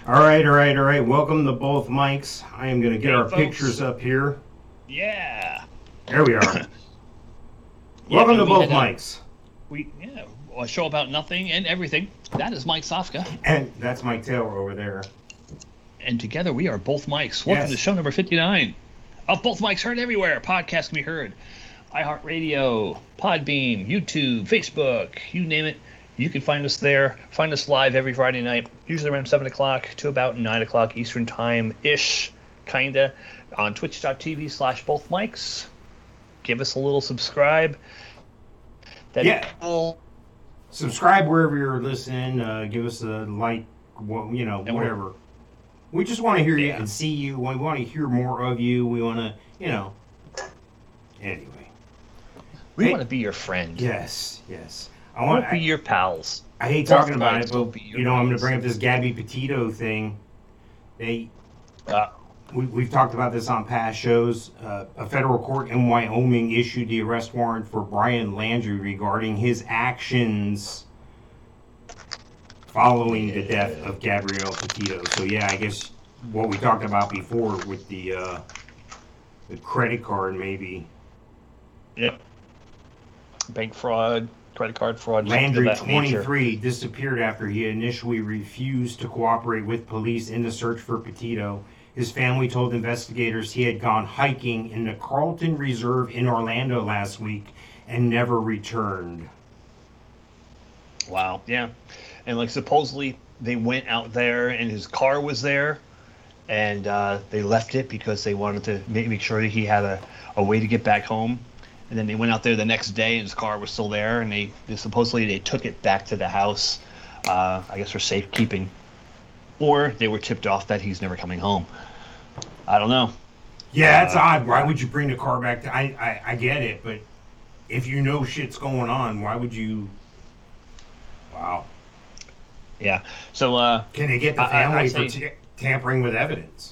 All right, all right, all right. Welcome to both mics. I am going to get our folks. pictures up here. Yeah. There we are. Yeah, Welcome to we both had, mics. A show about nothing and everything. That is Mike Sofka. And that's Mike Taylor over there. And together we are Both Mics. Welcome Yes. to show number 59 of Both Mics Heard Everywhere. Podcast can be heard. iHeartRadio, Podbean, YouTube, Facebook, you name it. You can find us there. Find us live every Friday night, usually around 7 o'clock to about 9 o'clock Eastern Time-ish, kinda, on twitch.tv/bothmics. Give us a little subscribe. Subscribe wherever you're listening. Give us a like, whatever. We just want to hear you and see you. We want to hear more of you. We want to, Anyway. We want to be your friend. Yes, yes. We'll be your pals. I hate talking about it, but, I'm going to bring up this Gabby Petito thing. We've talked about this on past shows. A federal court in Wyoming issued the arrest warrant for Brian Landry regarding his actions following the death of Gabrielle Petito. So, I guess what we talked about before with the credit card, maybe. Yep. Bank fraud, credit card fraud. Landry, 23, disappeared after he initially refused to cooperate with police in the search for Petito. His family told investigators he had gone hiking in the Carlton Reserve in Orlando last week and never returned. Wow, yeah. And supposedly they went out there and his car was there and they left it because they wanted to make sure that he had a way to get back home. And then they went out there the next day and his car was still there and they supposedly took it back to the house, I guess for safekeeping. Or they were tipped off that he's never coming home. I don't know. Yeah, that's odd. Why would you bring the car back to... I get it, but if you know shit's going on, why would you... Wow. Yeah, so... can they get the family for tampering with evidence?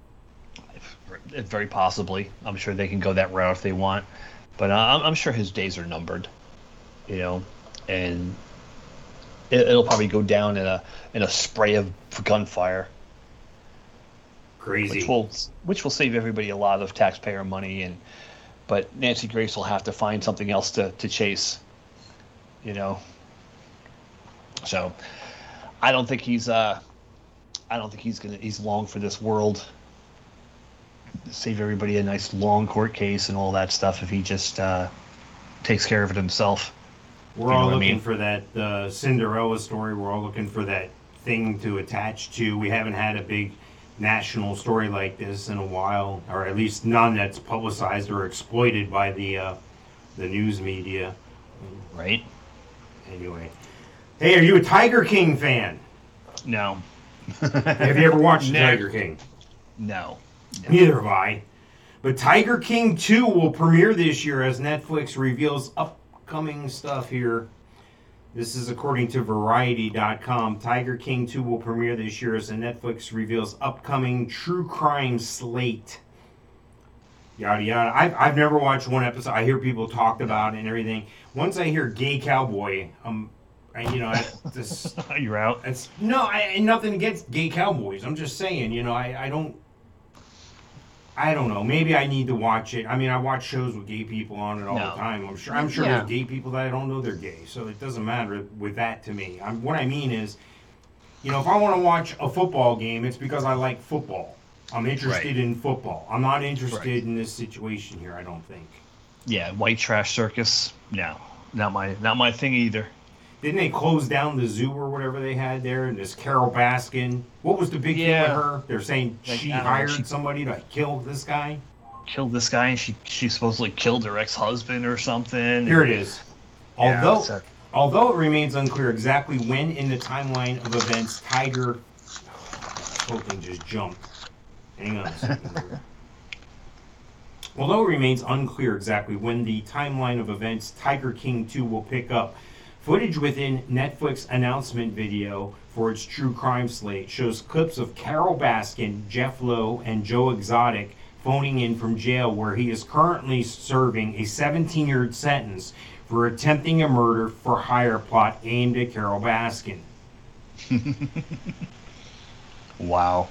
Very possibly. I'm sure they can go that route if they want. But I'm sure his days are numbered, and it'll probably go down in a spray of gunfire. Crazy. Which will save everybody a lot of taxpayer money, but Nancy Grace will have to find something else to chase, So, I don't think he's long for this world. Save everybody a nice long court case and all that stuff if he just takes care of it himself. We're all looking for that Cinderella story. We're all looking for that thing to attach to. We haven't had a big national story like this in a while, or at least none that's publicized or exploited by the news media. Right. Anyway. Hey, are you a Tiger King fan? No. Have you ever watched Tiger King? No. Neither have I. But Tiger King 2 will premiere this year as Netflix reveals upcoming stuff here. This is according to Variety.com. Tiger King 2 will premiere this year as Netflix reveals upcoming true crime slate. Yada yada. I've never watched one episode. I hear people talk about it and everything. Once I hear gay cowboy, you're out. Nothing against gay cowboys. I'm just saying, I don't know. Maybe I need to watch it. I mean, I watch shows with gay people on it all the time. I'm sure there's gay people that I don't know they're gay, so it doesn't matter with that to me. What I mean is, if I want to watch a football game, it's because I like football. I'm interested in football. I'm not interested in this situation here, I don't think. Yeah, white trash circus. No, not my thing either. Didn't they close down the zoo or whatever they had there? And this Carol Baskin. What was the big thing with her? They're saying she hired somebody to kill this guy? Killed this guy, and she supposedly killed her ex-husband or something. Here it is. Although it remains unclear exactly when in the timeline of events Tiger... This whole thing just jumped. Hang on a second here. Although it remains unclear exactly when the timeline of events Tiger King 2 will pick up, footage within Netflix announcement video for its true crime slate shows clips of Carol Baskin, Jeff Lowe, and Joe Exotic phoning in from jail where he is currently serving a 17-year sentence for attempting a murder for hire plot aimed at Carol Baskin. Wow.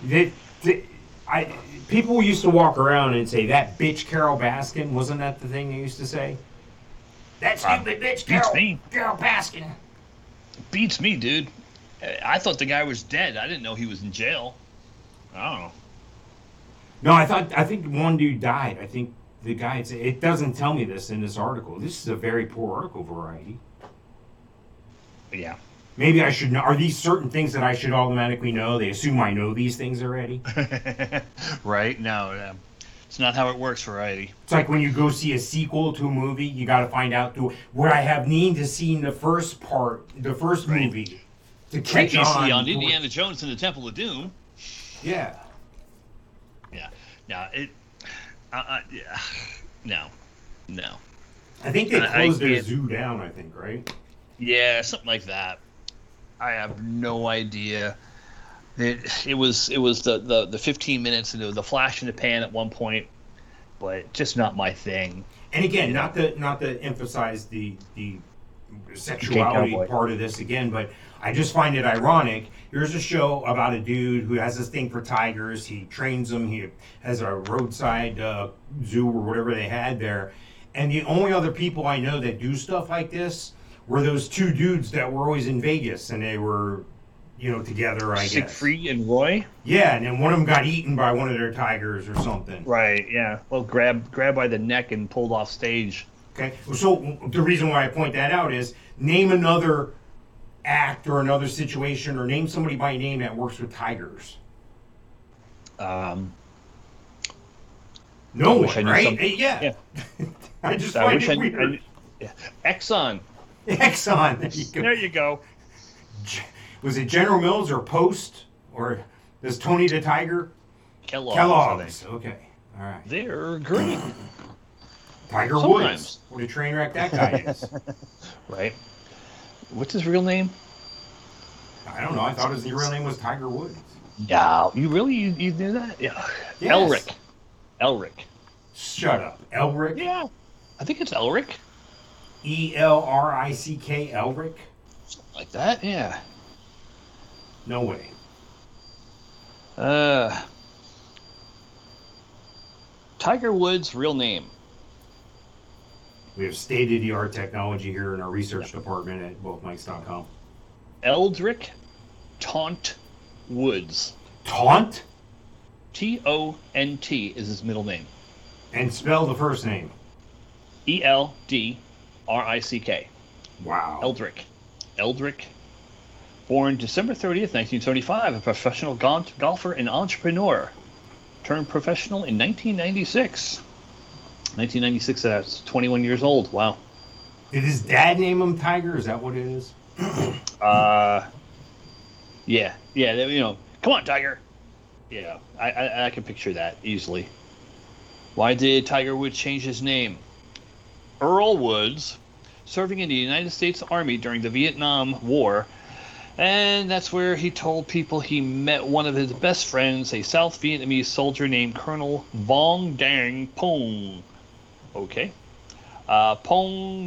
People used to walk around and say, that bitch Carol Baskin, wasn't that the thing they used to say? That stupid bitch Carol Baskin. Beats me, dude. I thought the guy was dead. I didn't know he was in jail. I don't know. No, I think one dude died. I think the guy, it doesn't tell me this in this article. This is a very poor article, Variety. Yeah. Maybe I should know. Are these certain things that I should automatically know? They assume I know these things already. Right? No, it's not how it works, Variety. It's like when you go see a sequel to a movie, you got to find out where I have need to see the first movie to catch Previously on Indiana Jones and the Temple of Doom. Yeah. Yeah. No, yeah. No. I think they closed their zoo down, I think, right? Yeah, something like that. I have no idea. It was the 15 minutes and the flash in the pan at one point, but just not my thing. And again, not to emphasize the sexuality part of this again, but I just find it ironic. Here's a show about a dude who has this thing for tigers. He trains them. He has a roadside zoo or whatever they had there. And the only other people I know that do stuff like this were those two dudes that were always in Vegas, and they were, together, I guess. Siegfried and Roy? Yeah, and then one of them got eaten by one of their tigers or something. Right, yeah. Well, grabbed by the neck and pulled off stage. Okay, so the reason why I point that out is name another act or another situation, or name somebody by name that works with tigers. No one, right? Yeah. I just find it weird. Exxon. There you go. Was it General Mills or Post, or does Tony the Tiger? Kellogg's. Okay, all right. They're great. Tiger Woods. What a train wreck that guy is. Right. What's his real name? I don't know. I thought his real name was Tiger Woods. Yeah. You really you knew that? Yeah. Yes. Elric. Shut up. Elric? Yeah. I think it's Elric. Elrick, Elric? Something like that, yeah. No way. Tiger Woods' real name. We have state-of-the-art technology here in our research department at bothmics.com. Eldrick Taunt Woods. Taunt? T-O-N-T is his middle name. And spell the first name. E-L-D-R-I-C-K. Wow. Eldrick. Born December 30th, 1975, a professional golfer and entrepreneur. Turned professional in 1996. 1996, that's 21 years old. Wow. Did his dad name him Tiger? Is that what it is? Yeah. Come on, Tiger. Yeah, I can picture that easily. Why did Tiger Woods change his name? Earl Woods, serving in the United States Army during the Vietnam War, and that's where he told people he met one of his best friends, a South Vietnamese soldier named Colonel Vong Dang Pong. Okay. Pong's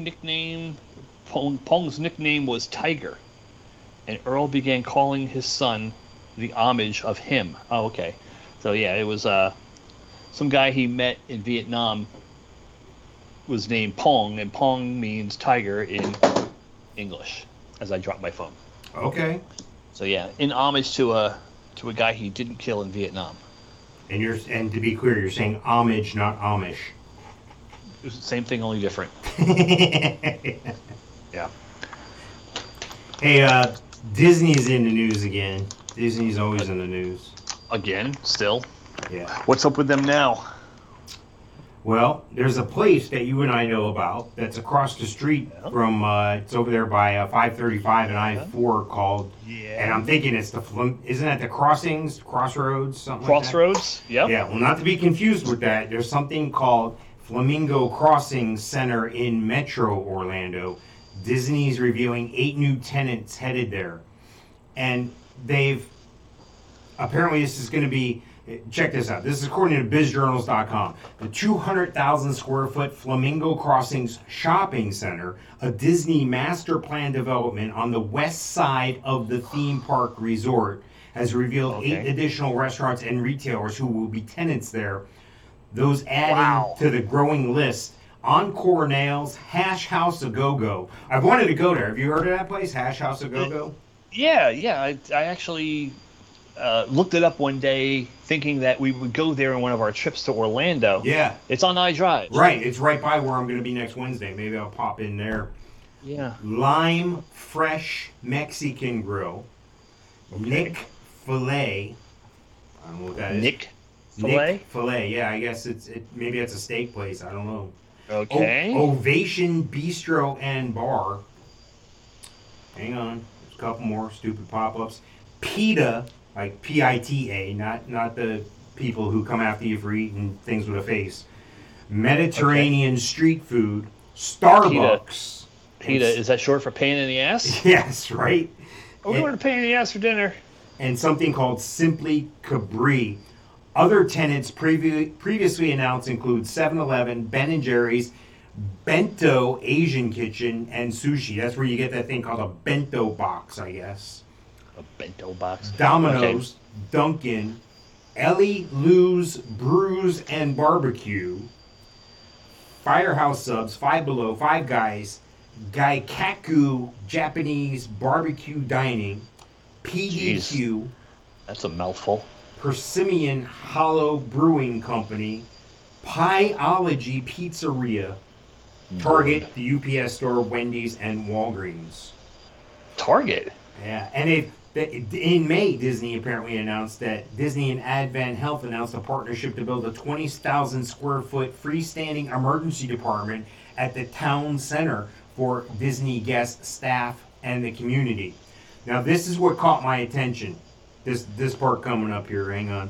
nickname was Tiger, and Earl began calling his son the homage of him. Oh, okay. So yeah, it was some guy he met in Vietnam was named Pong, and Pong means tiger in English. As I drop my phone. Okay. So yeah, in homage to a guy he didn't kill in Vietnam. And to be clear, you're saying homage, not Amish. It's the same thing, only different. Yeah. Hey, Disney's in the news again. Disney's always in the news. Again, still. Yeah. What's up with them now? Well, there's a place that you and I know about that's across the street from, it's over there by 535 and I-4 called, and I'm thinking it's isn't that the Crossroads, something Crossroads? Like that? Yep. Yeah, well, not to be confused with that, there's something called Flamingo Crossing Center in Metro Orlando. Disney's revealing 8 new tenants headed there. And apparently this is going to be, check this out. This is according to bizjournals.com. The 200,000 square foot Flamingo Crossings Shopping Center, a Disney master plan development on the west side of the theme park resort, has revealed Okay. 8 additional restaurants and retailers who will be tenants there. Those adding Wow. to the growing list: Encore Nails, Hash House A Go Go. I've wanted to go there. Have you heard of that place, Hash House A Go Go? Yeah, yeah. I actually looked it up one day, thinking that we would go there in one of our trips to Orlando. Yeah, It's on iDrive. right. It's right by where I'm going to be next Wednesday. Maybe I'll pop in there. Yeah. Lime Fresh Mexican Grill, Nick Filet. I don't know what that is. Nick Filet. Nick Filet. Yeah, I guess maybe it's a steak place. I don't know. Okay. Ovation Bistro and Bar. Hang on, there's a couple more stupid pop-ups. PITA, like PITA, not the people who come after you for eating things with a face. Mediterranean street food. Starbucks. PITA, is that short for pain in the ass? Yes, right. We're going to pain in the ass for dinner. And something called Simply Cabri. Other tenants previously announced include 7-Eleven, Ben & Jerry's, Bento Asian Kitchen, and Sushi. That's where you get that thing called a bento box, I guess. A bento box. Domino's, Dunkin', Ellie Lou's Brews and Barbecue, Firehouse Subs, Five Below, Five Guys, Gaikaku Japanese Barbecue Dining, PDQ, Jeez. That's a mouthful. Persimmon Hollow Brewing Company, Pieology Pizzeria, Target, the UPS Store, Wendy's, and Walgreens. Target? Yeah, and in May, Disney apparently announced that Disney and Advent Health announced a partnership to build a 20,000 square foot freestanding emergency department at the town center for Disney guests, staff, and the community. Now, this is what caught my attention. This part coming up here. Hang on.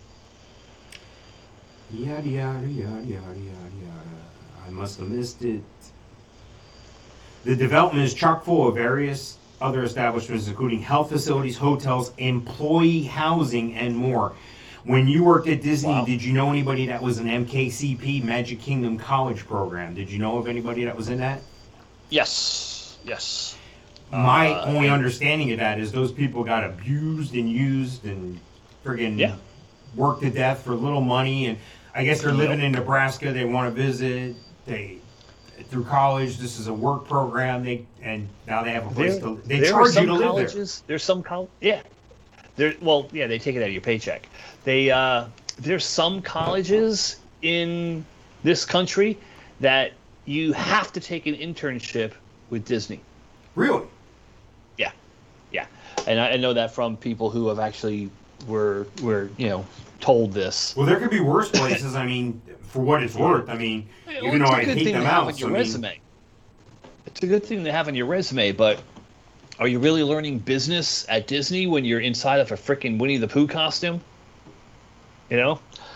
Yada yada yada yada yada yada. I must have missed it. The development is chock full of various other establishments, including health facilities, hotels, employee housing, and more. When you worked at Disney, Wow. did you know anybody that was an MKCP, Magic Kingdom College program? Did you know of anybody that was in that? Yes. Yes. My only understanding of that is those people got abused and used and friggin' worked to death for little money. And I guess they're living in Nebraska. They want to visit. Through college, this is a work program. And now they have a place to. They charge you to live there. There's some they take it out of your paycheck. There's some colleges in this country that you have to take an internship with Disney. Really? Yeah, and I know that from people who have actually were told this. Well, there could be worse places. I mean, for what it's worth. I mean, even though I hate them out. Resume. It's a good thing to have on your resume, but are you really learning business at Disney when you're inside of a freaking Winnie the Pooh costume? You know?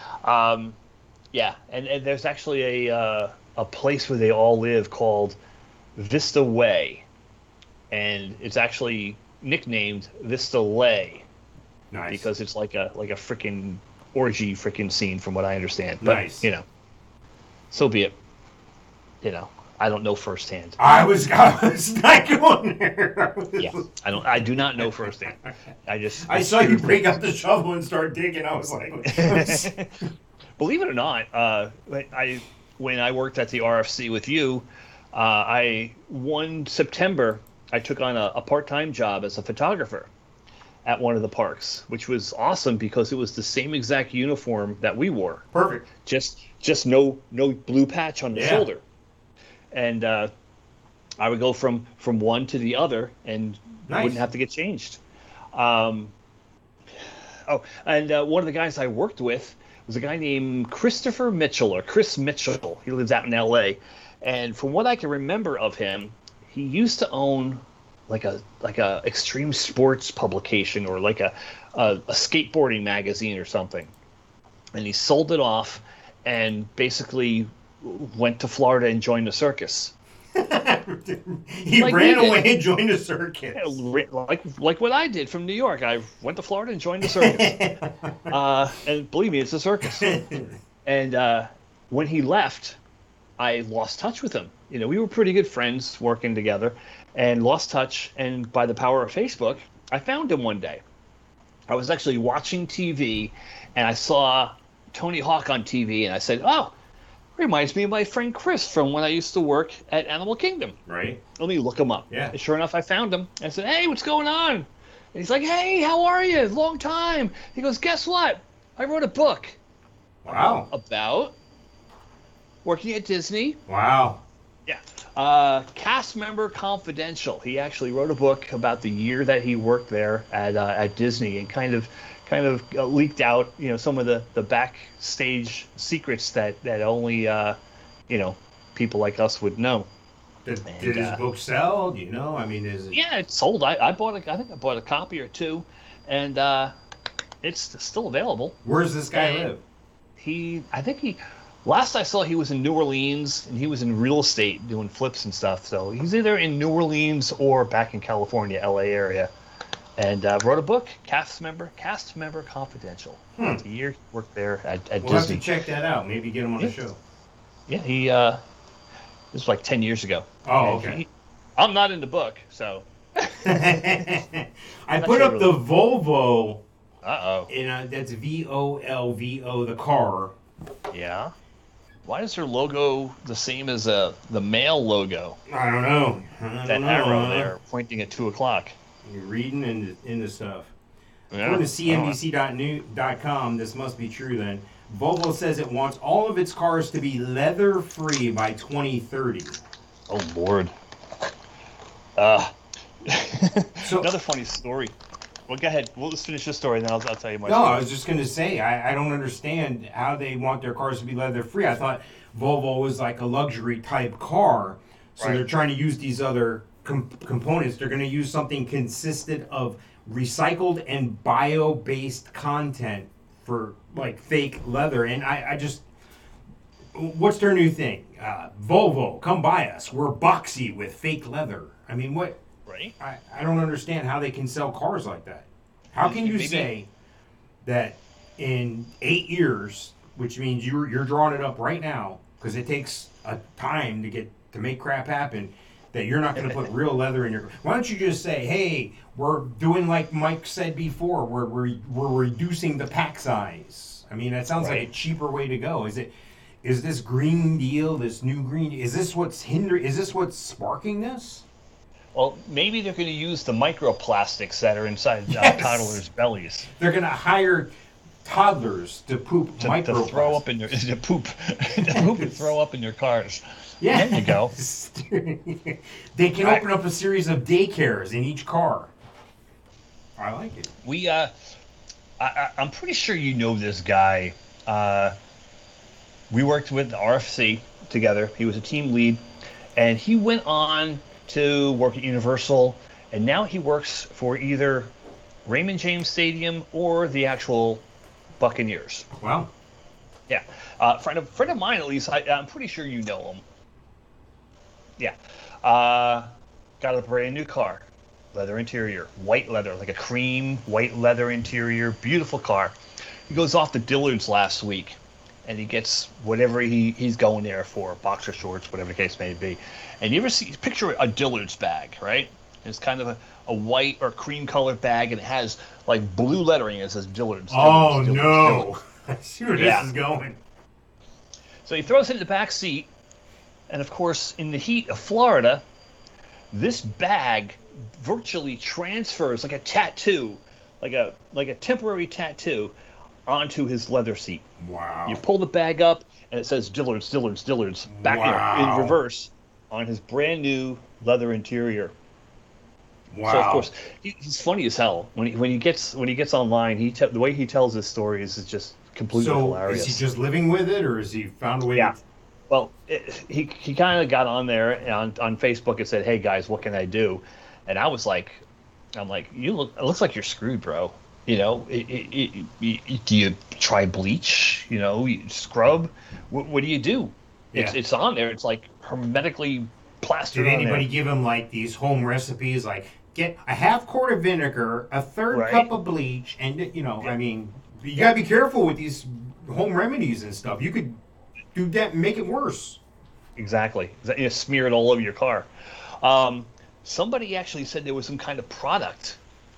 And there's actually a place where they all live called Vista Way, and it's actually nicknamed Vista Lay. Nice. Because it's like a freaking orgy freaking scene, from what I understand. But, nice. So be it. I don't know firsthand. I was not going there. I do not know firsthand. I saw you break out the shovel and start digging. I was like, believe it or not, when I worked at the RFC with you, one September I took on a part-time job as a photographer at one of the parks, which was awesome because it was the same exact uniform that we wore. Perfect. Just no blue patch on the shoulder. And I would go from one to the other and wouldn't have to get changed. And one of the guys I worked with was a guy named Christopher Mitchell, or Chris Mitchell. He lives out in L.A. And from what I can remember of him, he used to own like a extreme sports publication, or like a skateboarding magazine or something. And he sold it off and basically went to Florida and joined the circus. He ran away and joined a circus. Like what I did from New York. I went to Florida and joined the circus. And believe me, it's a circus. And when he left, I lost touch with him. We were pretty good friends working together, and lost touch. And by the power of Facebook, I found him one day. I was actually watching TV, and I saw Tony Hawk on TV, and I said, "Oh, reminds me of my friend Chris from when I used to work at Animal Kingdom." Right. Let me look him up. Yeah. And sure enough, I found him. I said, "Hey, what's going on?" And he's like, "Hey, how are you? Long time." He goes, "Guess what? I wrote a book Wow. about working at Disney." Wow. Yeah. Cast Member Confidential. He actually wrote a book about the year that he worked there at Disney, and kind of leaked out, some of the backstage secrets that only people like us would know. Did his book sell? Do you know? I mean, is it? Yeah, it sold. I think I bought a copy or two, and it's still available. Where does this guy live? Last I saw, he was in New Orleans, and he was in real estate doing flips and stuff. So he's either in New Orleans or back in California, LA area, and wrote a book, Cast Member Confidential. The year he worked there at Disney. We'll have to check that out. Maybe get him on the show. Yeah, this was like 10 years ago. Oh, okay. I'm not in the book, so. I put up the Volvo. Uh-oh. And that's Volvo, the car. Yeah. Why is her logo the same as the male logo? I don't know. Arrow there pointing at 2 o'clock. You're reading into stuff. Yeah. According to CNBC.com, this must be true then. Volvo says it wants all of its cars to be leather-free by 2030. Oh, Lord. So, another funny story. Well, go ahead. We'll just finish this story, and then I'll tell you my story. I was just going to say, I don't understand how they want their cars to be leather-free. I thought Volvo was like a luxury-type car, so They're trying to use these other components. They're going to use something consistent of recycled and bio-based content for, like, fake leather. And I just... What's their new thing? Volvo, come buy us. We're boxy with fake leather. I mean, what... Right. I don't understand how they can sell cars like that. How can you say that in 8 years, which means you're drawing it up right now, because it takes a time to make crap happen, that you're not going to put real leather in your... Why don't you just say, hey, we're doing like Mike said before, we're reducing the pack size. I mean, that sounds like a cheaper way to go. Is this Green Deal, this new Green... Is this what's sparking this? Well, maybe they're going to use the microplastics that are inside toddlers' bellies. They're going to hire toddlers to poop microplastics. To throw up in your poop and throw up in your cars. Yeah, there you go. They can open up a series of daycares in each car. I like it. I'm pretty sure you know this guy. We worked with RFC together. He was a team lead, and he went on to work at Universal, and now he works for either Raymond James Stadium or the actual Buccaneers. Wow. Yeah. Friend of mine, at least. I'm pretty sure you know him. Yeah. Got a brand new car. Leather interior. White leather. Like a cream white leather interior. Beautiful car. He goes off to Dillard's last week, and he gets whatever he's going there for. Boxer shorts, whatever the case may be. And you ever picture a Dillard's bag, right? It's kind of a white or cream colored bag, and it has like blue lettering. It says Dillard's. Oh, Dillard's, no. Dillard's. I see where this is going. So he throws it in the back seat, and of course, in the heat of Florida, this bag virtually transfers like a tattoo, like a temporary tattoo, onto his leather seat. Wow. You pull the bag up, and it says Dillard's, Dillard's, Dillard's, back in reverse on his brand new leather interior. Wow. So of course he's funny as hell. When he gets online, the way he tells his story is just completely hilarious. So is he just living with it, or has he found a way? Yeah. Well, he kind of got on there on Facebook and said, "Hey guys, what can I do?" And I'm like, it looks like you're screwed, bro. You know, do you try bleach? You know, you scrub. What do you do? Yeah. It's on there. It's like hermetically plastered. Did anybody give him like these home recipes, like get a half quart of vinegar, a third cup of bleach, and I mean, you gotta be careful with these home remedies and stuff. You could do that and make it worse. Exactly. Smear it all over your car. Somebody actually said there was some kind of product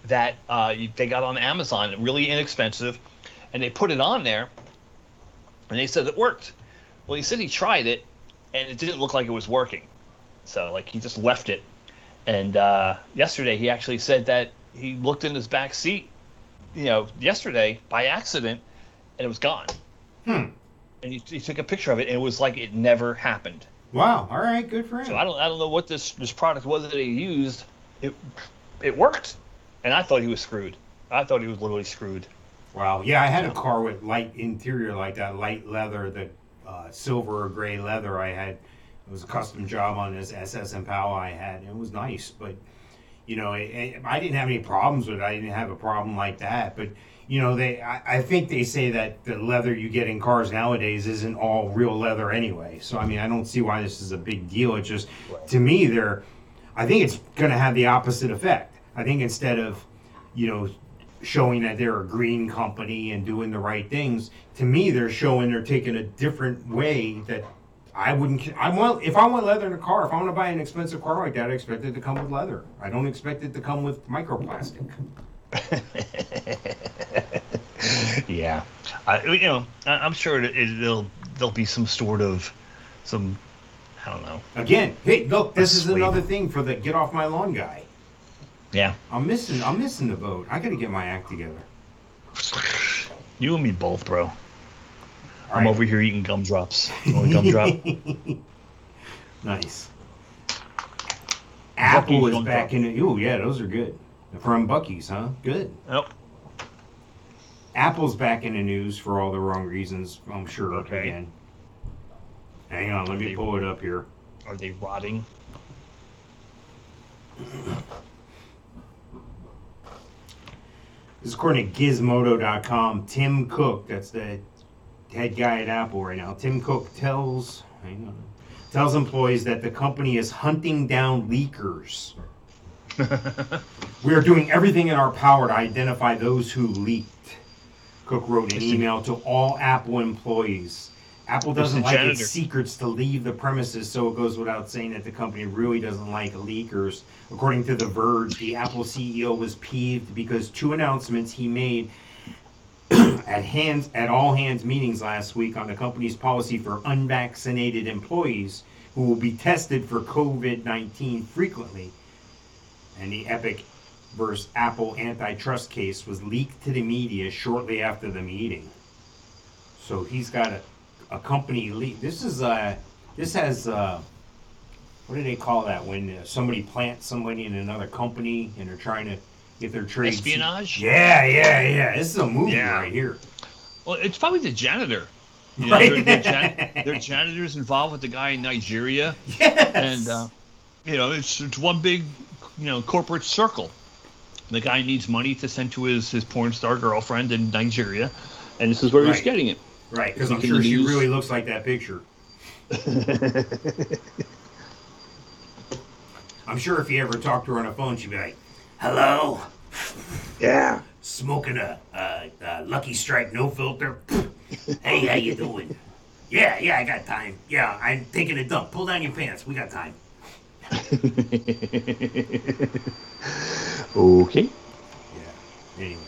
that they got on Amazon, really inexpensive, and they put it on there, and they said it worked. Well, he said he tried it, and it didn't look like it was working. So, like, he just left it. And yesterday, he actually said that he looked in his back seat, yesterday by accident, and it was gone. And he took a picture of it, and it was like it never happened. Wow! All right, good for him. So I don't know what this product was that he used. It worked, and I thought he was screwed. I thought he was literally screwed. Wow. Yeah, I had a car with light interior like that, light leather, the silver or gray leather I had. It was a custom job on this SS Impala I had. It was nice, but I didn't have any problems with it. I didn't have a problem like that, but. I think they say that the leather you get in cars nowadays isn't all real leather anyway. So, I mean, I don't see why this is a big deal. It's just, to me, I think it's going to have the opposite effect. I think instead of, showing that they're a green company and doing the right things, to me, they're taking a different way that if I want leather in a car, if I want to buy an expensive car like that, I expect it to come with leather. I don't expect it to come with microplastic. Yeah, I'm sure there'll be some sort of I don't know. Again, hey, look, this is another thing for the get off my lawn guy. Yeah, I'm missing the boat. I got to get my act together. You and me both, bro. All I'm right. over here eating gumdrops. You want a gumdrop? Nice. Apple Buc-ee's is back in it. Oh yeah, those are good. From Buc-ee's, huh? Good. Yep. Apple's back in the news for all the wrong reasons, I'm sure. Okay. Again. Hang on, let me pull it up here. Are they rotting? This is according to Gizmodo.com. Tim Cook, that's the head guy at Apple right now. Tim Cook tells employees that the company is hunting down leakers. We are doing everything in our power to identify those who leaked. Cook wrote an email to all Apple employees. Apple doesn't like its secrets to leave the premises, so it goes without saying that the company really doesn't like leakers. According to The Verge, the Apple CEO was peeved because two announcements he made at all hands meetings last week on the company's policy for unvaccinated employees who will be tested for COVID-19 frequently. And the Epic versus Apple antitrust case was leaked to the media shortly after the meeting. So he's got a company leak. This has what do they call that when somebody plants somebody in another company and they're trying to get their trade espionage? Yeah. This is a movie right here. Well, it's probably the janitor. Right. There are janitors involved with the guy in Nigeria. Yes. And it's one big corporate circle. The guy needs money to send to his porn star girlfriend in Nigeria, and this is where he's getting it. Right, because I'm sure she really looks like that picture. I'm sure if you ever talked to her on the phone, she'd be like, "Hello? Yeah. Smoking a Lucky Strike no filter. Hey, how you doing? Yeah, I got time. Yeah, I'm taking a dump. Pull down your pants. We got time." Okay. Yeah. Anyway.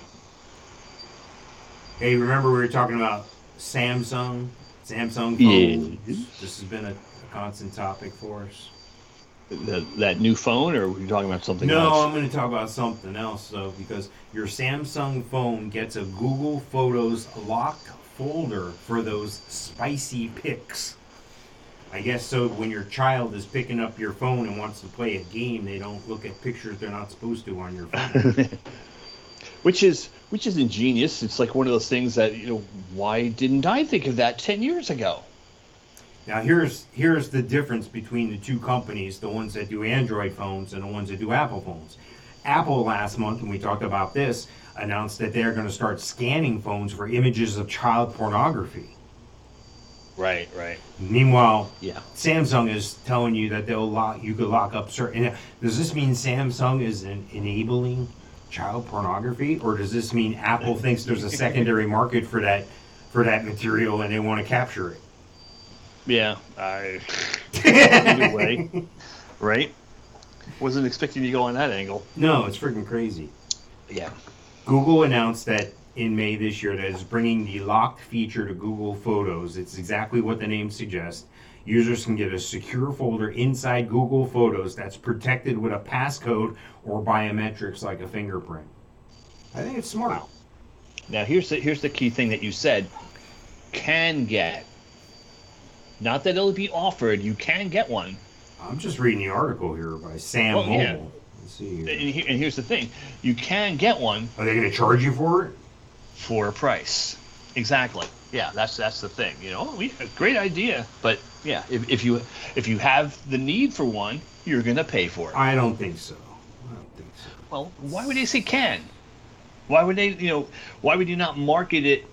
Hey, remember we were talking about Samsung phones? Yeah. This has been a constant topic for us. That new phone, or were you talking about something else? No, I'm going to talk about something else, though, because your Samsung phone gets a Google Photos locked folder for those spicy pics. I guess so when your child is picking up your phone and wants to play a game, they don't look at pictures they're not supposed to on your phone. Which is ingenious. It's like one of those things that, why didn't I think of that 10 years ago? Now here's the difference between the two companies, the ones that do Android phones and the ones that do Apple phones. Apple last month, when we talked about this, announced that they're going to start scanning phones for images of child pornography. Right. Meanwhile, yeah, Samsung is telling you that you could lock up certain. Does this mean Samsung is enabling child pornography, or does this mean Apple thinks there's a secondary market for that material and they want to capture it? Yeah, either way, right? Wasn't expecting you to go on that angle. No, it's freaking crazy. Yeah. Google announced that in May this year that it's bringing the locked feature to Google Photos. It's exactly what the name suggests. Users can get a secure folder inside Google Photos that's protected with a passcode or biometrics like a fingerprint. I think it's smart. Wow. Now here's the key thing that you said. Can get. Not that it'll be offered. You can get one. I'm just reading the article here by Sam Mobile. Yeah. Let's see here. And here's the thing. You can get one. Are they going to charge you for it? For a price. Exactly. Yeah, that's the thing. Great idea. But yeah, if you have the need for one, you're going to pay for it. I don't think so. Well, why would they say can? Why would they, why would you not market it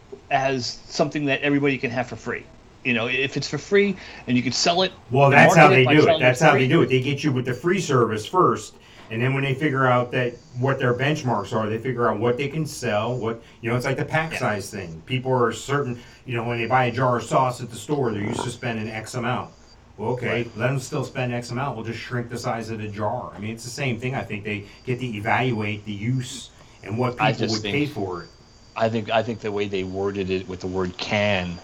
as something that everybody can have for free? If it's for free and you can sell it. Well, that's how they do it. That's how they do it. They get you with the free service first, and then when they figure out that what their benchmarks are, they figure out what they can sell. What it's like the pack size thing. People are certain. When they buy a jar of sauce at the store, they're used to spending X amount. Well, okay, let them still spend X amount. We'll just shrink the size of the jar. I mean, it's the same thing. I think they get to evaluate the use and what people would pay for it. I think the way they worded it with the word can,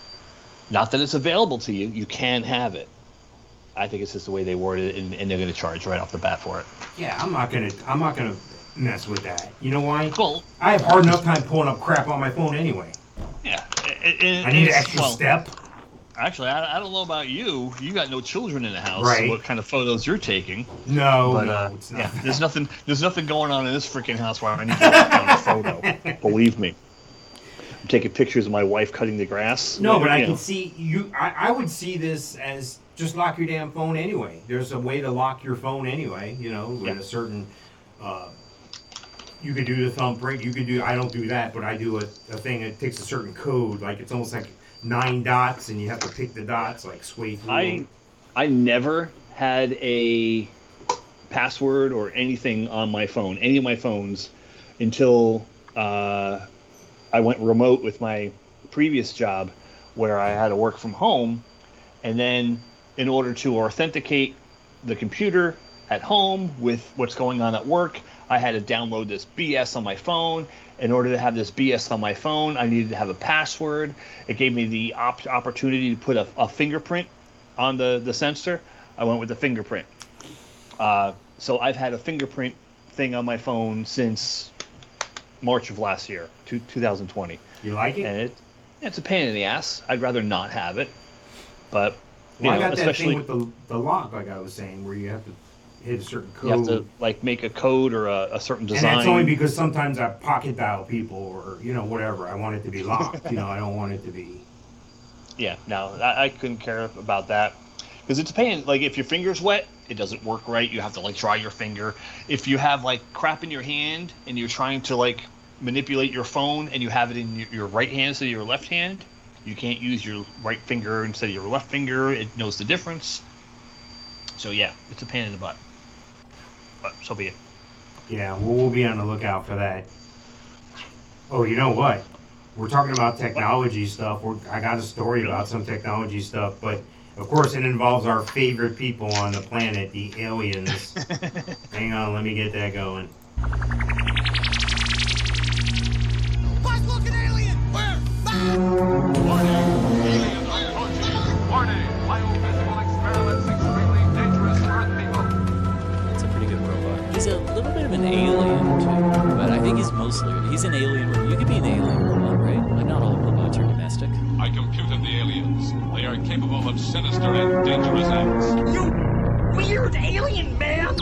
not that it's available to you, you can have it. I think it's just the way they worded it, and they're going to charge right off the bat for it. Yeah, I'm not gonna mess with that. You know why? Well, I have hard enough time pulling up crap on my phone anyway. Yeah, I need an extra step. Actually, I don't know about you. You got no children in the house. Right. So what kind of photos you're taking? No, it's not. Yeah, there's nothing going on in this freaking house where I need to work on a photo. Believe me. I'm taking pictures of my wife cutting the grass. No, but I can see you. I would see this as just lock your damn phone anyway. There's a way to lock your phone anyway. With a certain. You could do the thumbprint. You could do. I don't do that, but I do a thing that takes a certain code. Like it's almost like 9 dots, and you have to pick the dots like sway through. I never had a password or anything on my phone, any of my phones, until I went remote with my previous job, where I had to work from home, and then in order to authenticate the computer at home with what's going on at work, I had to download this BS on my phone. In order to have this BS on my phone, I needed to have a password. It gave me the opportunity to put a fingerprint on the sensor. I went with the fingerprint. So I've had a fingerprint thing on my phone since March of last year, 2020. You like it? And it's a pain in the ass. I'd rather not have it. But, I got that thing with the lock, like I was saying, where you have to hit a certain code. You have to make a code or a certain design. And that's only because sometimes I pocket dial people or whatever. I want it to be locked. I don't want it to be. Yeah, no, I couldn't care about that because it's a pain. Like if your finger's wet, it doesn't work right. You have to dry your finger. If you have crap in your hand and you're trying to manipulate your phone and you have it in your right hand instead of your left hand, you can't use your right finger instead of your left finger. It knows the difference. So yeah, it's a pain in the butt. But so be it. Yeah, we'll be on the lookout for that. Oh, you know what? We're talking about technology stuff. I got a story about some technology stuff, but of course it involves our favorite people on the planet, the aliens. Hang on, let me get that going. Boss, look, an alien! Where? Warning! Alien approaching! Warning! Biophysical experiments extremely dangerous for Earth people. That's a pretty good robot. He's a little bit of an alien too, but I think he's an alien. You could be an alien robot, right? Not all robots are domestic. I computed the aliens. They are capable of sinister and dangerous acts. You weird alien man!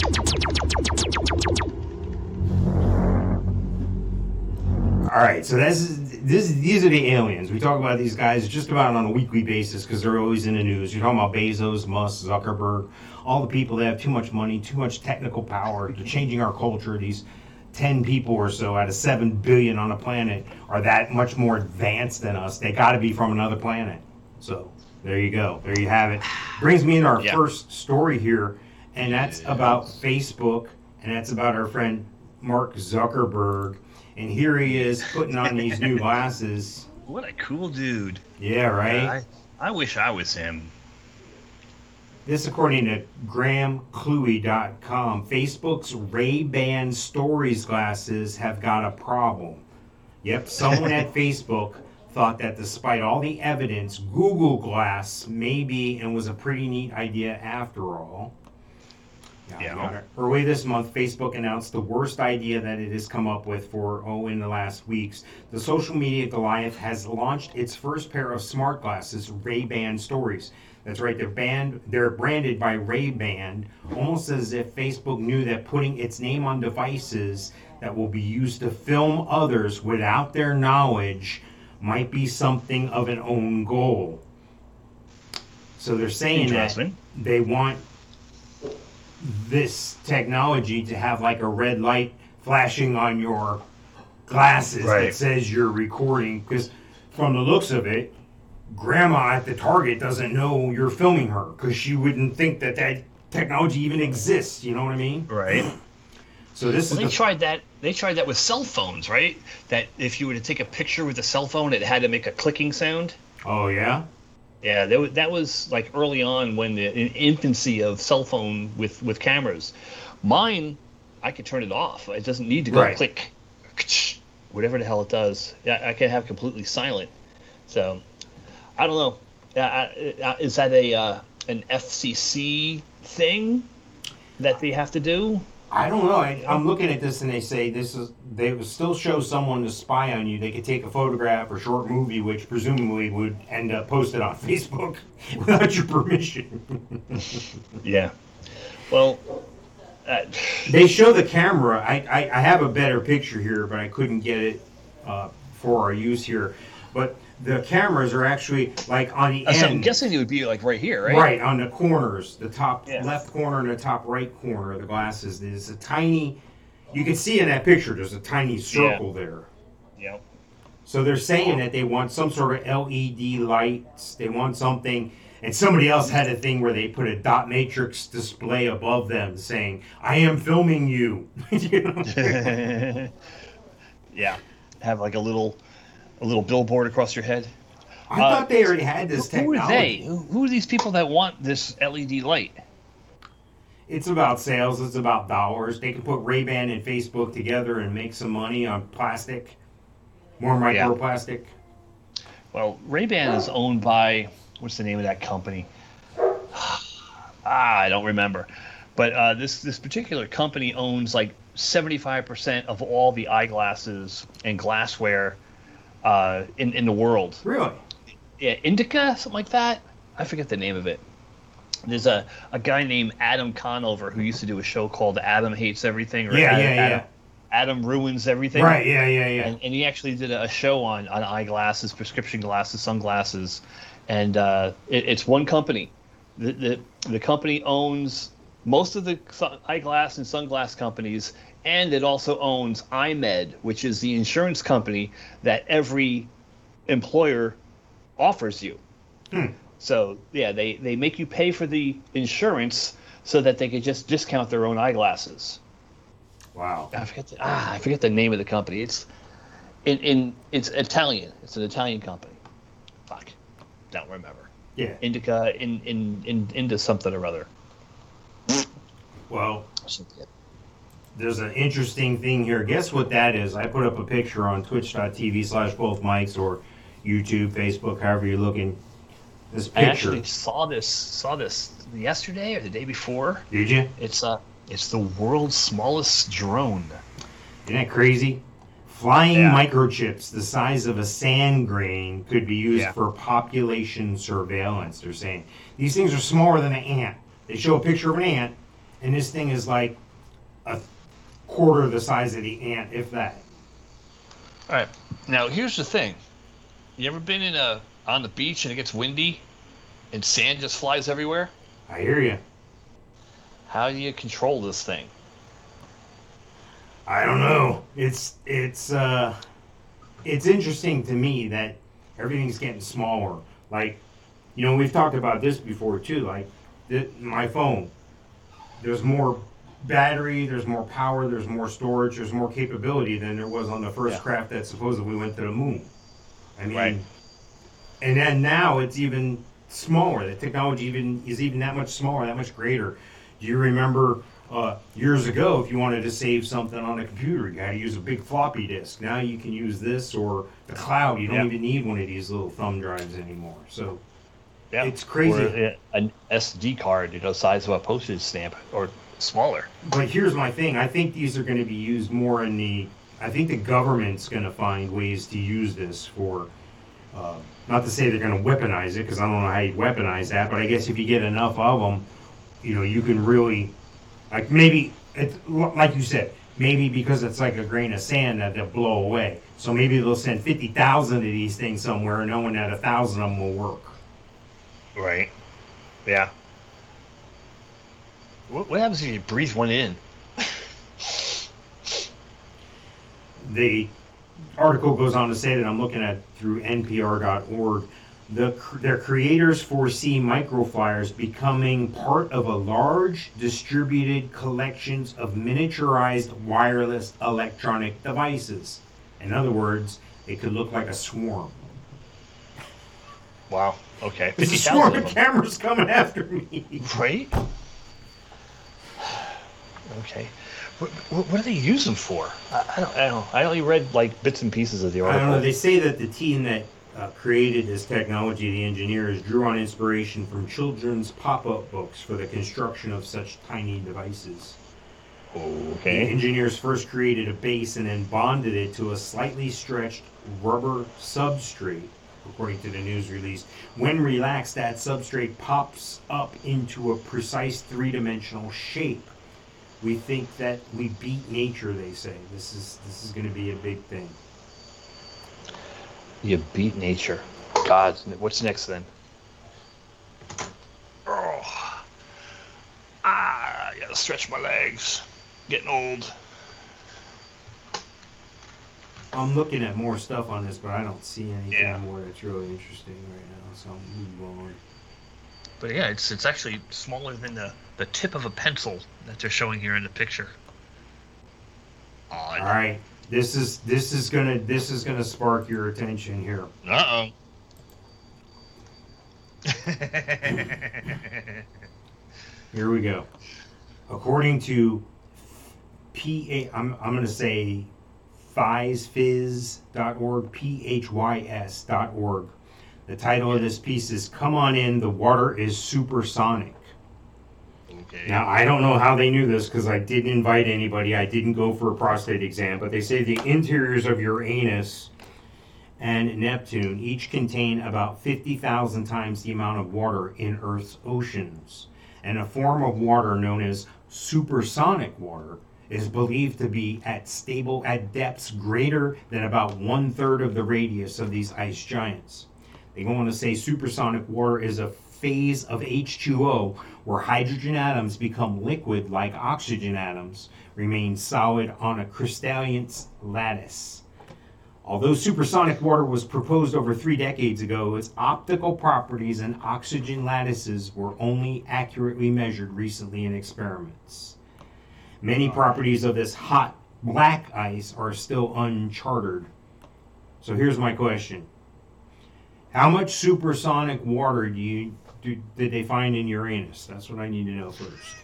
All right, so these are the aliens. We talk about these guys just about on a weekly basis because they're always in the news. You're talking about Bezos, Musk, Zuckerberg, all the people that have too much money, too much technical power. They're changing our culture. These 10 people or so out of 7 billion on the planet are that much more advanced than us. They got to be from another planet. So there you go. There you have it. Brings me in our first story here, and that's about Facebook, and that's about our friend Mark Zuckerberg. And here he is putting on these new glasses. What a cool dude. Yeah, right? I wish I was him. This according to GrahamCluey.com. Facebook's Ray-Ban Stories glasses have got a problem. Yep, someone at Facebook thought that despite all the evidence, Google Glass may be and was a pretty neat idea after all. Early this month, Facebook announced the worst idea that it has come up with in the last weeks. The social media Goliath has launched its first pair of smart glasses, Ray-Ban Stories. That's right, they're branded by Ray-Ban, almost as if Facebook knew that putting its name on devices that will be used to film others without their knowledge might be something of an own goal. So they're saying that they want this technology to have like a red light flashing on your glasses that says you're recording, because from the looks of it, Grandma at the Target doesn't know you're filming her because she wouldn't think that technology even exists. You know what I mean? Right. So they tried that. They tried that with cell phones, right? That if you were to take a picture with a cell phone, it had to make a clicking sound. Oh yeah. Yeah, that was like early on when the infancy of cell phone with cameras. Mine, I could turn it off. It doesn't need to go click, whatever the hell it does. Yeah, I can have completely silent. So, I don't know. Is that an FCC thing that they have to do? I don't know. I'm looking at this and they say they would still show someone to spy on you. They could take a photograph or short movie, which presumably would end up posted on Facebook without your permission. Yeah. Well, they show the camera. I have a better picture here, but I couldn't get it for our use here. But the cameras are actually like on the end. So I'm guessing it would be like right here, right? Right, on the corners, the top left corner and the top right corner of the glasses. There's a tiny, you can see in that picture, there's a tiny circle there. Yep. So they're saying that they want some sort of LED lights. They want something, and somebody else had a thing where they put a dot matrix display above them saying, "I am filming you." You know? Yeah. Have like a little billboard across your head. I thought they already had this technology. Who are they? Who are these people that want this LED light? It's about sales. It's about dollars. They can put Ray-Ban and Facebook together and make some money on plastic, more microplastic. Well, Ray-Ban is owned by, what's the name of that company? I don't remember. But this particular company owns like 75% of all the eyeglasses and glassware in the world. Really? Yeah, Indica, something like that. I forget the name of it. There's a guy named Adam Conover who used to do a show called Adam Hates Everything. Or Adam Ruins Everything. Right, yeah. And he actually did a show on eyeglasses, prescription glasses, sunglasses. And it's one company. The company owns most of the eyeglass and sunglass companies, and it also owns iMed, which is the insurance company that every employer offers you. So, yeah, they make you pay for the insurance so that they could just discount their own eyeglasses. Wow. I forget the name of the company. It's it's Italian. It's an Italian company. Fuck. Don't remember. Yeah. Indica into something or other. Well, there's an interesting thing here. Guess what that is? I put up a picture on twitch.tv/bothmics or YouTube, Facebook, however you're looking. This picture. I actually saw this yesterday or the day before. Did you? It's the world's smallest drone. Isn't that crazy? Flying microchips the size of a sand grain could be used for population surveillance, they're saying. These things are smaller than an ant. They show a picture of an ant, and this thing is like a quarter the size of the ant, if that. All right. Now, here's the thing. You ever been on the beach and it gets windy and sand just flies everywhere? I hear you. How do you control this thing? I don't know. It's interesting to me that everything's getting smaller. Like, you know, we've talked about this before too. Like, my phone. There's more battery, there's more power, there's more storage, there's more capability than there was on the first craft that supposedly went to the moon. I mean, and then now it's even smaller. The technology is even that much smaller, that much greater. Do you remember years ago, if you wanted to save something on a computer, you had to use a big floppy disk. Now you can use this or the cloud. You don't even need one of these little thumb drives anymore. So it's crazy. Or an SD card, size of a postage stamp or smaller. But here's my thing. I think these are going to be used more in the... I think the government's going to find ways to use this for... not to say they're going to weaponize it, because I don't know how you weaponize that, but I guess if you get enough of them, you can really... Like maybe, like you said, maybe because it's like a grain of sand that they'll blow away. So maybe they'll send 50,000 of these things somewhere, knowing that 1,000 of them will work. Right. Yeah. What happens if you breathe one in? The article goes on to say that I'm looking at through NPR.org. Their creators foresee microflyers becoming part of a large distributed collections of miniaturized wireless electronic devices. In other words, they could look like a swarm. Wow. Okay. There's a swarm of cameras coming after me. Right? Okay. What do they use them for? I don't know. I only read like bits and pieces of the article. I don't know. They say that the team that created this technology, the engineers, drew on inspiration from children's pop-up books for the construction of such tiny devices. Okay. The engineers first created a base and then bonded it to a slightly stretched rubber substrate, according to the news release. When relaxed, that substrate pops up into a precise three-dimensional shape. We think that we beat nature, they say. This is going to be a big thing. You beat nature. God, what's next then? Oh. I gotta stretch my legs. Getting old. I'm looking at more stuff on this, but I don't see anything more that's really interesting right now, so I'll move on. But yeah, it's actually smaller than the tip of a pencil that they're showing here in the picture. All right. This is gonna spark your attention here. Uh-oh. Here we go. According to I'm gonna say physphys.org, phys.org. The title of this piece is "Come On In, the Water is Supersonic." Okay. Now, I don't know how they knew this because I didn't invite anybody. I didn't go for a prostate exam, but they say the interiors of Uranus and Neptune each contain about 50,000 times the amount of water in Earth's oceans. And a form of water known as supersonic water is believed to be at depths greater than about 1/3 of the radius of these ice giants. They go on to say supersonic water is a phase of H2O where hydrogen atoms become liquid like oxygen atoms, remain solid on a crystalline lattice. Although supersonic water was proposed over 3 decades ago, its optical properties and oxygen lattices were only accurately measured recently in experiments. Many properties of this hot black ice are still uncharted. So here's my question. How much supersonic water did they find in Uranus? That's what I need to know first.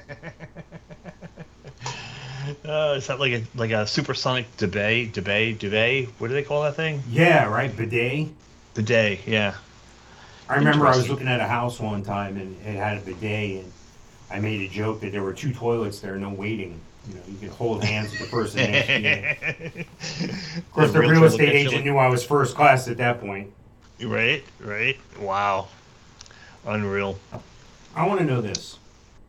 Is that like a supersonic duvet? What do they call that thing? Yeah, right, bidet. Bidet, yeah. I remember I was looking at a house one time and it had a bidet, and I made a joke that there were 2 toilets there, no waiting. You could hold hands with the person next to you. Of course, the real estate agent knew I was first class at that point. Right. Wow. Unreal. I want to know this.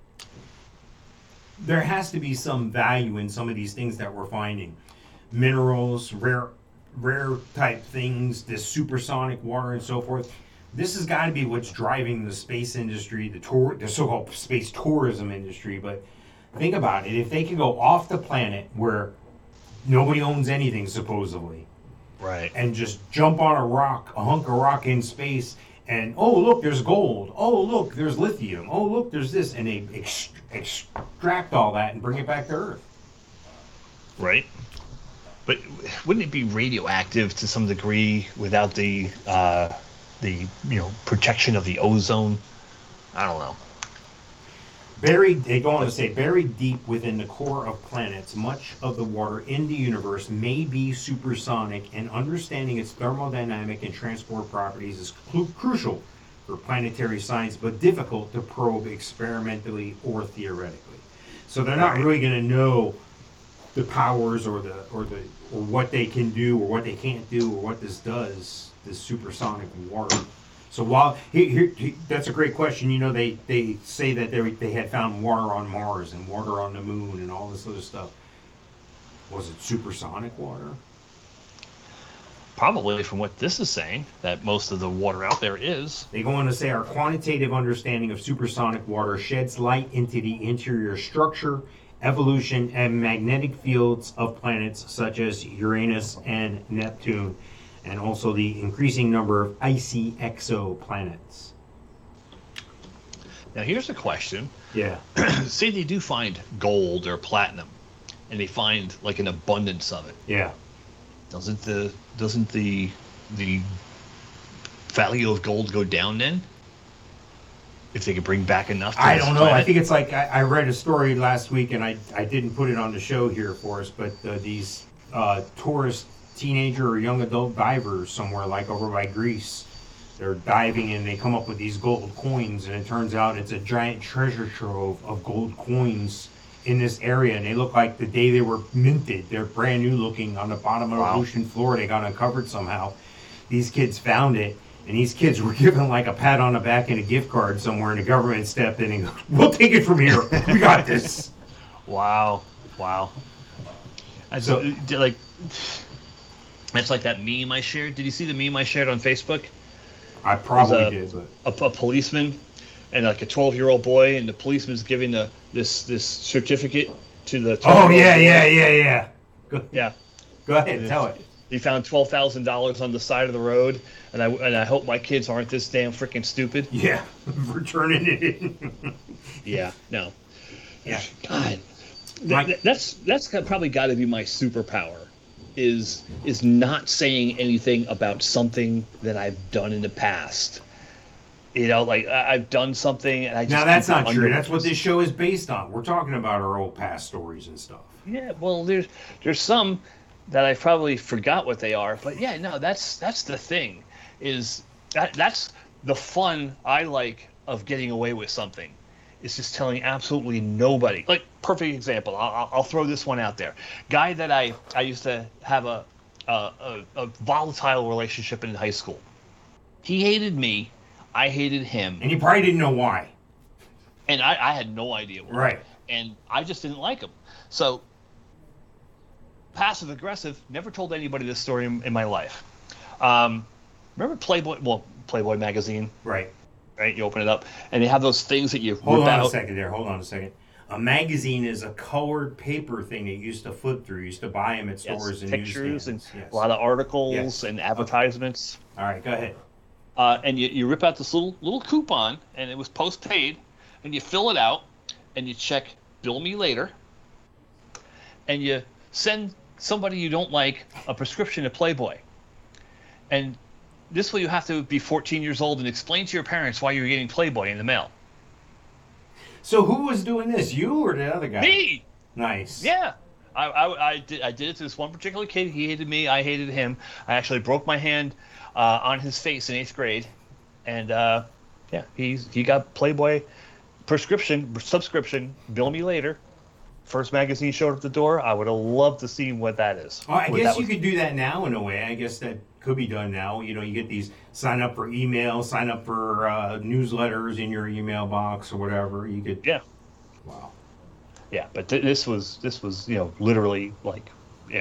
There has to be some value in some of these things that we're finding. Minerals, rare type things, this supersonic water and so forth. This has got to be what's driving the space industry, the so-called space tourism industry. But think about it. If they could go off the planet where nobody owns anything, supposedly, right, and just jump on a hunk of rock in space, and oh look, there's gold. Oh look, there's lithium. Oh look, there's this, and they extract all that and bring it back to Earth. Right. But wouldn't it be radioactive to some degree without the protection of the ozone. I don't know. They go on to say, buried deep within the core of planets, much of the water in the universe may be supersonic, and understanding its thermodynamic and transport properties is crucial for planetary science, but difficult to probe experimentally or theoretically. So they're not really going to know the powers or what they can do or what they can't do or what this does, this supersonic water. So while that's a great question. They say that they had found water on Mars and water on the moon and all this other stuff. Was it supersonic water? Probably, from what this is saying, that most of the water out there is. They go on to say our quantitative understanding of supersonic water sheds light into the interior structure, evolution, and magnetic fields of planets such as Uranus and Neptune, and also the increasing number of icy exoplanets. Now, here's a question. Yeah. Say they do find gold or platinum, and they find like an abundance of it. Yeah. Doesn't the value of gold go down then? If they could bring back enough to I this don't know. planet? I think it's like I read a story last week, and I didn't put it on the show here for us, but these tourist teenager or young adult divers somewhere like over by Greece, they're diving and they come up with these gold coins, and it turns out it's a giant treasure trove of gold coins in this area, and they look like the day they were minted. They're brand new looking on the bottom of the ocean floor. They got uncovered somehow. These kids found it, and these kids were given like a pat on the back and a gift card somewhere, and the government stepped in and goes, "We'll take it from here. We got this." Wow. And so, like, that's like that meme I shared. Did you see the meme I shared on Facebook? I probably did, but A policeman and like a 12-year-old boy, and the policeman's giving this certificate to the 12-year-old boy. Yeah. Go ahead, tell it. He found $12,000 on the side of the road, and I hope my kids aren't this damn freaking stupid. Yeah, for turning it in. Yeah, no. Yeah. God, that's probably got to be my superpower. Is not saying anything about something that I've done in the past. Like I've done something, and I just. Now that's not true. That's what this show is based on. We're talking about our old past stories and stuff. Yeah, well, there's some that I probably forgot what they are, but yeah, no, that's the thing. That's the fun I like of getting away with something. It's just telling absolutely nobody. Like, perfect example. I'll throw this one out there. Guy that I used to have a volatile relationship in high school. He hated me. I hated him. And you probably didn't know why. And I had no idea why. Right. And I just didn't like him. So, passive aggressive. Never told anybody this story in my life. Remember Playboy? Well, Playboy magazine. Right. Right, you open it up, and they have those things that you Hold rip on out. Hold on a second. A magazine is a colored paper thing that you used to flip through. You used to buy them at stores and pictures and newsstands. a lot of articles Yes. and advertisements. All right, go ahead. And you rip out this little coupon, and it was post-paid, and you fill it out, and you check bill me later, and you send somebody you don't like a prescription to Playboy. And this way you have to be 14 years old and explain to your parents why you're getting Playboy in the mail. So who was doing this? You or the other guy? Me! Nice. Yeah. I did it to this one particular kid. He hated me. I hated him. I actually broke my hand on his face in 8th grade. And, yeah, he got Playboy subscription, bill me later. First magazine showed up at the door. I would have loved to see what that is. Well, I guess you could do that now in a way. I guess that could be done now. You know, you get these sign up for email, sign up for newsletters in your email box or whatever. You could. Yeah. Wow. Yeah, but this was literally like,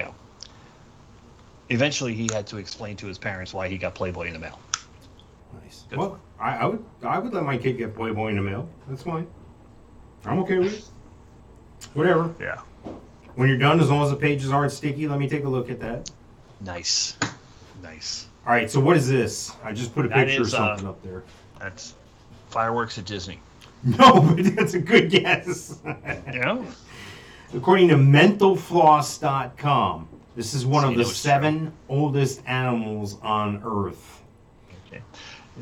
eventually he had to explain to his parents why he got Playboy in the mail. Nice. Well, I would let my kid get Playboy in the mail. That's fine. I'm okay with it. Whatever. Yeah. When you're done, as long as the pages aren't sticky, let me take a look at that. Nice. All right, so what is this? I just put a picture of something up there. That's fireworks at Disney. No, but that's a good guess. Yeah. According to mentalfloss.com, this is one of the 7 oldest animals on Earth. Okay.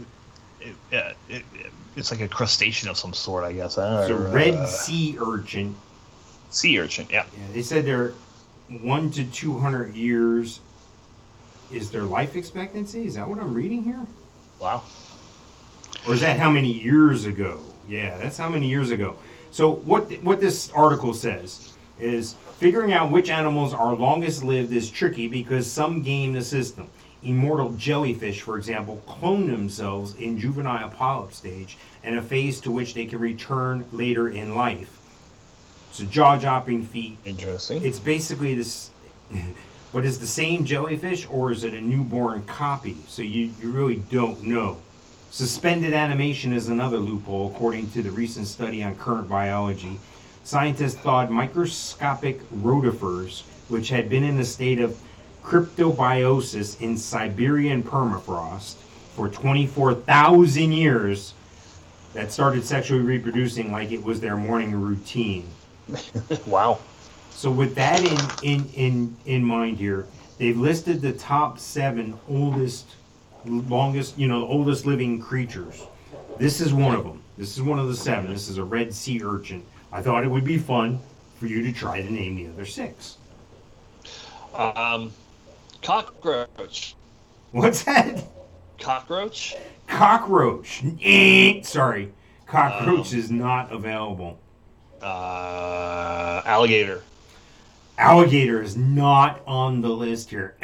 it's like a crustacean of some sort, I guess. It's a red sea urchin. Sea urchin, yeah. Yeah, they said they're 1 to 200 years is their life expectancy. Is that what I'm reading here? Wow. Or is that how many years ago? Yeah, that's how many years ago. So what this article says is figuring out which animals are longest lived is tricky because some game the system. Immortal jellyfish, for example, clone themselves in juvenile polyp stage and a phase to which they can return later in life. It's a jaw-dropping feat. Interesting. It's basically this, but is the same jellyfish or is it a newborn copy? So you really don't know. Suspended animation is another loophole, according to the recent study on current biology. Scientists thought microscopic rotifers, which had been in a state of cryptobiosis in Siberian permafrost for 24,000 years, that started sexually reproducing like it was their morning routine. Wow. So with that in mind here, they've listed the top 7 oldest living creatures. This is one of them. This is one of the 7. This is a red sea urchin. I thought it would be fun for you to try to name the other 6. Cockroach. What's that? Cockroach? Cockroach. Sorry. Cockroach is not available. Alligator. Alligator is not on the list here.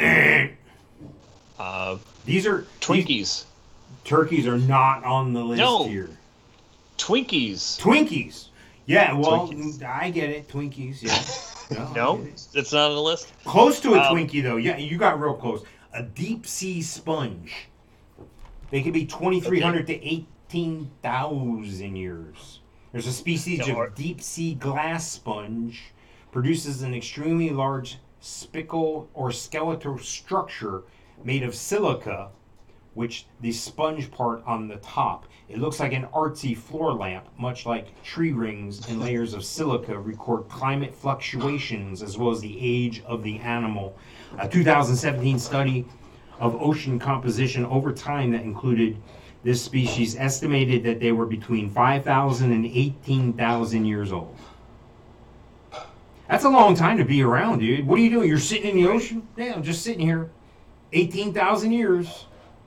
These are Twinkies. Turkeys are not on the list here. Twinkies. Yeah, well, Twinkies. I get it. Twinkies, yeah. No, it's not on the list. Close to a Twinkie, though. Yeah, you got real close. A deep sea sponge. They could be 2,300 to 18,000 years. There's a species of deep sea glass sponge produces an extremely large spicle or skeletal structure made of silica, which the sponge part on the top. It looks like an artsy floor lamp, much like tree rings and layers of silica record climate fluctuations as well as the age of the animal. A 2017 study of ocean composition over time that included this species estimated that they were between 5,000 and 18,000 years old. That's a long time to be around, dude. What are you doing? You're sitting in the ocean? Yeah, I'm just sitting here. 18,000 years.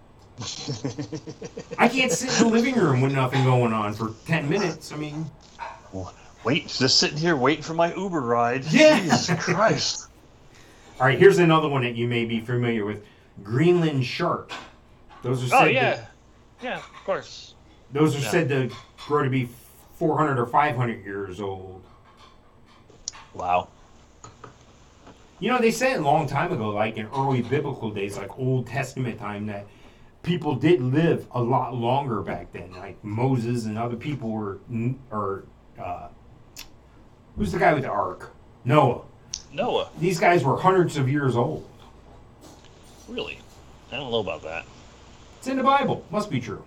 I can't sit in the living room with nothing going on for 10 minutes. I mean... Wait, just sitting here waiting for my Uber ride. Yeah. Jesus Christ. All right, here's another one that you may be familiar with. Greenland shark. Those are said Yeah, of course. Those are said to grow to be 400 or 500 years old. Wow. You know, they said a long time ago, like in early biblical days, like Old Testament time, that people did live a lot longer back then. Like Moses and other people were, who's the guy with the ark? Noah. These guys were hundreds of years old. Really? I don't know about that. It's in the Bible. Must be true.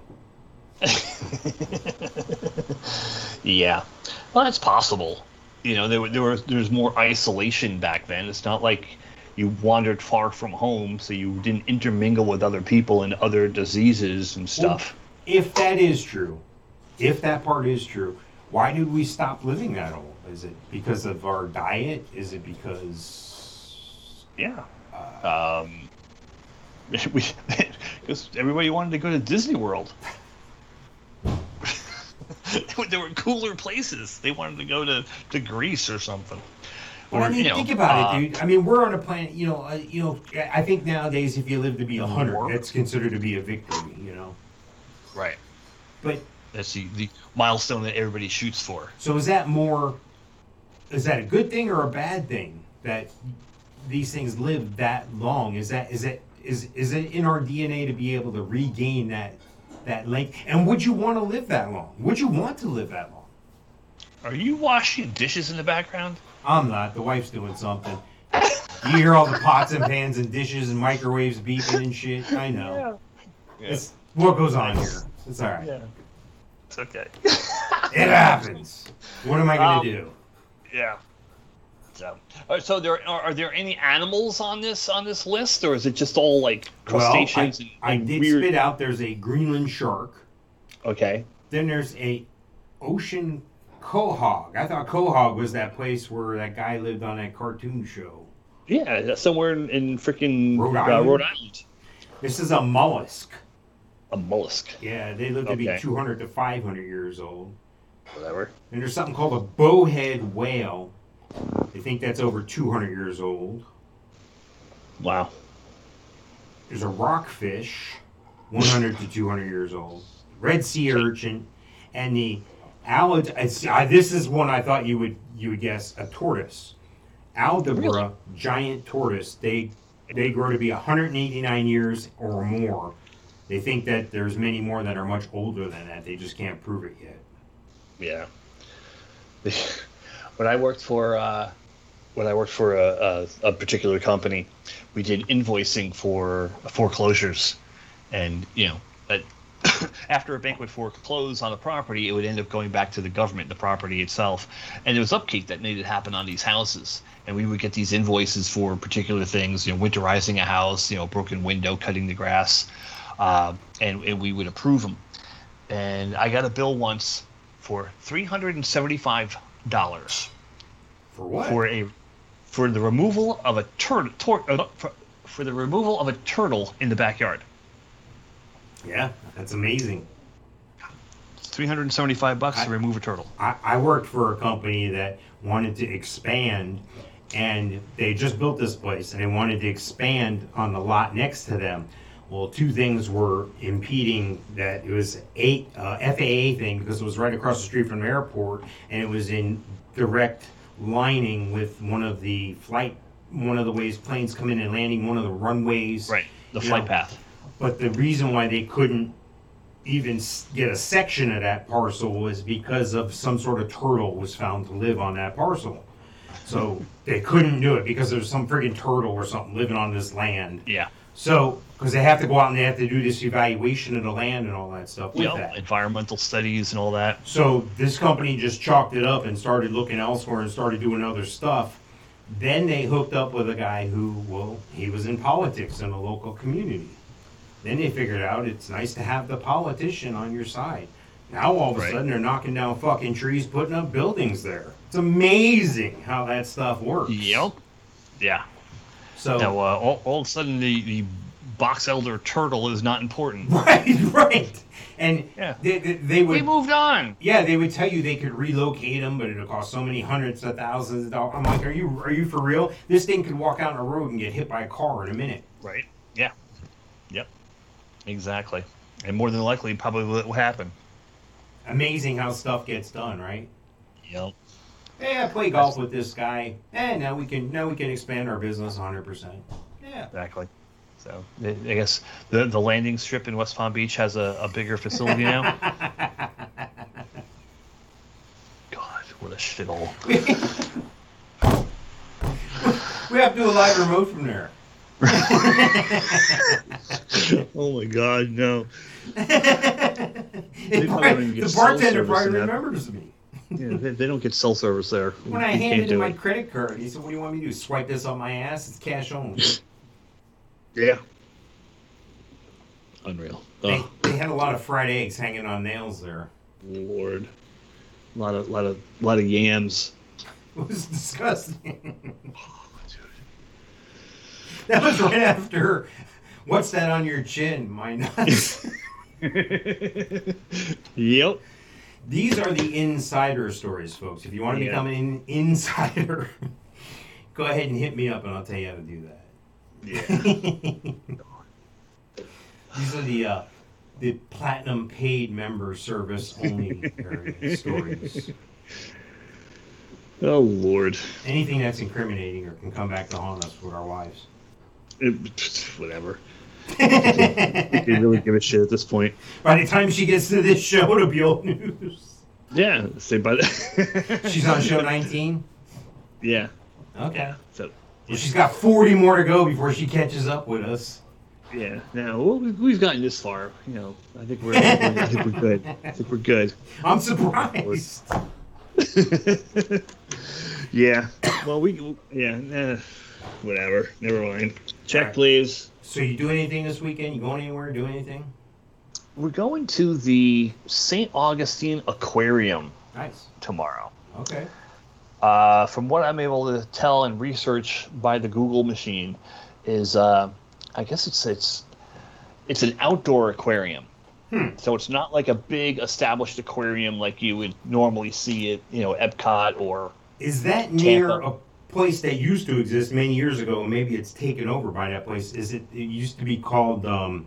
Yeah. Well, that's possible. You know, there's more isolation back then. It's not like you wandered far from home, so you didn't intermingle with other people and other diseases and stuff. Well, if that is true, if that part is true, why did we stop living that old? Is it because of our diet? Is it because... Yeah. Because everybody wanted to go to Disney World. There were cooler places. They wanted to go to Greece or something. Well, I mean, think about it, dude. I mean, we're on a planet. I think nowadays, if you live to be 100, that's considered to be a victory. You know. Right. But that's the milestone that everybody shoots for. So is that a good thing or a bad thing that these things live that long? Is it in our DNA to be able to regain that length? And would you want to live that long? Would you want to live that long? Are you washing dishes in the background? I'm not. The wife's doing something. You hear all the pots and pans and dishes and microwaves beeping and shit. I know. Yeah. It's what goes on here. It's all right. Yeah. It's okay. It happens. What am I going to do? Yeah. So are there any animals on this list, or is it just all like crustaceans? I did spit out. There's a Greenland shark. Okay. Then there's a Ocean Quahog. I thought Quahog was that place where that guy lived on that cartoon show. Yeah, that's somewhere in freaking Rhode Island? Rhode Island. This is a mollusk. A mollusk. Yeah, they live to be Okay. 200 to 500 years old. Whatever. And there's something called a bowhead whale. They think that's over 200 years old. Wow. There's a rockfish, 100 to 200 years old. Red sea urchin, and the this is one I thought you would guess, a tortoise. Aldabra Really? giant tortoise. They grow to be 189 years or more. They think that there's many more that are much older than that. They just can't prove it yet. Yeah. When I worked for a particular company, we did invoicing for foreclosures, and after a bank would foreclose on a property, it would end up going back to the government, the property itself, and there was upkeep that needed to happen on these houses, and we would get these invoices for particular things, winterizing a house, broken window, cutting the grass, and we would approve them. And I got a bill once for $375 For what? for the removal of a turtle for the removal of a turtle in the backyard. Yeah, that's amazing. $375 to remove a turtle. I worked for a company that wanted to expand, and they just built this place, and they wanted to expand on the lot next to them. Well, two things were impeding that. It was FAA thing, because it was right across the street from the airport, and it was in direct lining with one of the ways planes come in and landing, one of the runways. Right, the flight path. But the reason why they couldn't even get a section of that parcel was because of some sort of turtle was found to live on that parcel. So they couldn't do it because there's some friggin' turtle or something living on this land. Yeah. So, because they have to go out and they have to do this evaluation of the land and all that stuff with that. Environmental studies and all that. So this company just chalked it up and started looking elsewhere and started doing other stuff. Then they hooked up with a guy who, he was in politics in a local community. Then they figured out it's nice to have the politician on your side. Now all of a sudden they're knocking down fucking trees, putting up buildings there. It's amazing how that stuff works. Yep. Yeah. So now, all of a sudden the box elder turtle is not important. Right. And Yeah. they would. We moved on. Yeah, they would tell you they could relocate them, but it'll cost so many hundreds of thousands of dollars. I'm like, are you for real? This thing could walk out on the road and get hit by a car in a minute. Right. Yeah. Yep. Exactly. And more than likely, probably will happen. Amazing how stuff gets done, right? Yep. Hey, I play golf with this guy. Now we can expand our business 100%. Yeah. Exactly. So I guess the landing strip in West Palm Beach has a bigger facility now. God, what a shithole. We have to do a live remote from there. Oh my God, no. The bartender probably remembers me. Yeah, they don't get cell service there. When I You handed can't him do my it. credit card, he said, "What do you want me to do? Swipe this on my ass? It's cash only." Yeah. Unreal. They, Oh, they had a lot of fried eggs hanging on nails there. Lord. A lot of yams. It was disgusting. That was right after. What's that on your chin? My nuts. Yep. These are the insider stories, folks. If you want to become an insider, go ahead and hit me up and I'll tell you how to do that. Yeah. These are the platinum paid member service only area stories. Oh, Lord. Anything that's incriminating or can come back to haunt us with our wives. Whatever. They really give a shit at this point. By the time she gets to this show, it'll be old news. Yeah. Say by the. She's on show 19? Yeah. Okay. So. Well, she's got 40 more to go before she catches up with us. Yeah. Now we've gotten this far. I think we're good. I think we're good. I'm surprised. Yeah. Well, whatever. Never mind. Check, Alright. please. So you do anything this weekend? You going anywhere? Do anything? we're going to the St. Augustine Aquarium Nice. tomorrow. Okay. From what I'm able to tell and research by the Google machine, is I guess it's an outdoor aquarium. So it's not like a big established aquarium like you would normally see at Epcot or. Is that near Tampa. a place that used to exist many years ago? Maybe it's taken over by that place. It used to be called.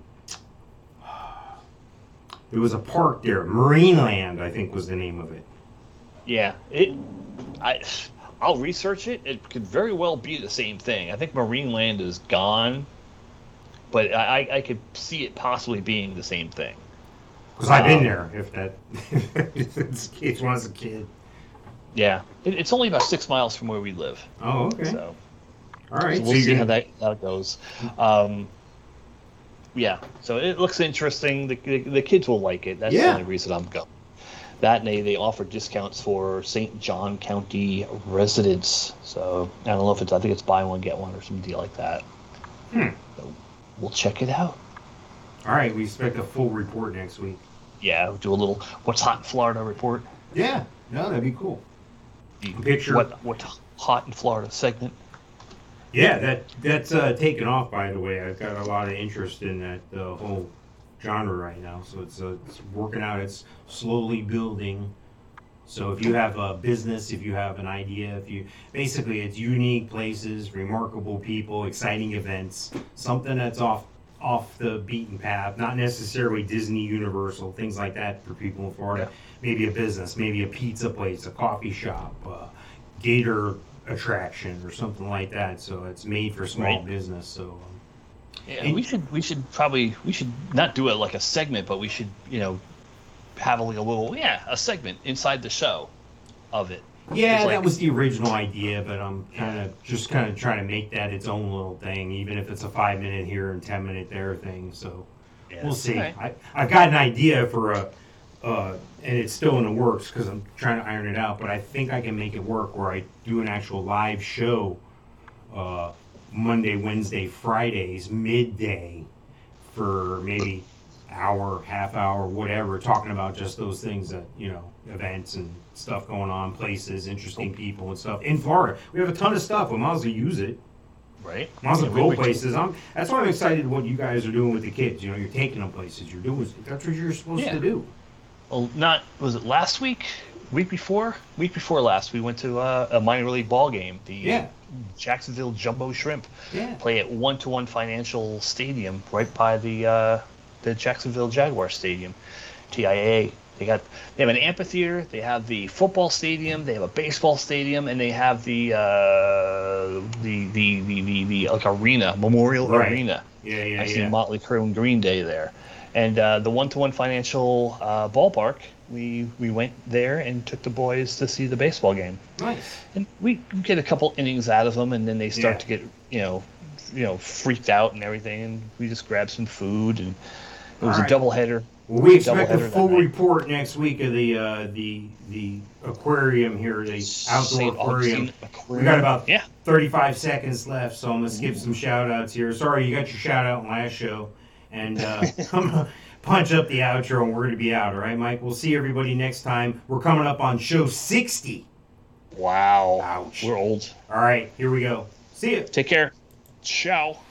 There was a park there, Marineland, I think was the name of it. Yeah, I'll research it. It could very well be the same thing. I think Marineland is gone, but I could see it possibly being the same thing. Because I've been there. If it's when I was a kid. Yeah, it's only about 6 miles from where we live. Oh, okay. So, All right. so we'll see how that goes. Yeah, so it looks interesting. The kids will like it. That's the only reason I'm going. That and they offer discounts for St. John County residents. So I don't know if I think it's buy one get one or some deal like that. So we'll check it out. All right. We expect a full report next week. Yeah, we'll do a little what's hot in Florida report. Yeah. No, that'd be cool. The Picture. What's hot in Florida segment. Yeah, that's taken off. By the way, I've got a lot of interest in that whole genre right now. So it's working out. It's slowly building. So if you have a business, if you have an idea, basically it's unique places, remarkable people, exciting events, something that's off the beaten path, not necessarily Disney, Universal, things like that for people in Florida. Yeah. Maybe a business, maybe a pizza place, a coffee shop, gator attraction or something like that. So it's made for small business. So yeah, we should not do it like a segment, but we should have a segment inside the show of it. Yeah, that was the original idea, but I'm kind of trying to make that its own little thing, even if it's a 5-minute here and 10-minute there thing. So we'll see. Right. I've got an idea for and it's still in the works because I'm trying to iron it out, but I think I can make it work where I do an actual live show Monday, Wednesday, Fridays, midday for maybe hour, half hour, whatever, talking about just those things that, events and stuff going on, places, interesting people and stuff. In Florida, we have a ton of stuff. We might as well use it. Right. Might as well go places. That's why I'm excited what you guys are doing with the kids. You're taking them places. You're doing. That's what you're supposed to do. Well, was it last week? Week before last, we went to a minor league ball game. The Jacksonville Jumbo Shrimp play at 1-1 Financial Stadium, right by the Jacksonville Jaguar Stadium, TIAA. They have an amphitheater. They have the football stadium. They have a baseball stadium, and they have the like arena, Memorial Arena. I see Motley Crue and Green Day there. And the 1-1 Financial ballpark, we went there and took the boys to see the baseball game. Nice. And we get a couple innings out of them, and then they start to get freaked out and everything. And we just grabbed some food, and it was a doubleheader. Well, we expect a full report next week of the aquarium here, the outdoor aquarium. We got about 35 seconds left, so I'm gonna skip some shout outs here. Sorry, you got your shout out in last show. And I'm going to punch up the outro and we're going to be out. All right, Mike? We'll see everybody next time. We're coming up on show 60. Wow. Ouch. We're old. All right, here we go. See ya. Take care. Ciao.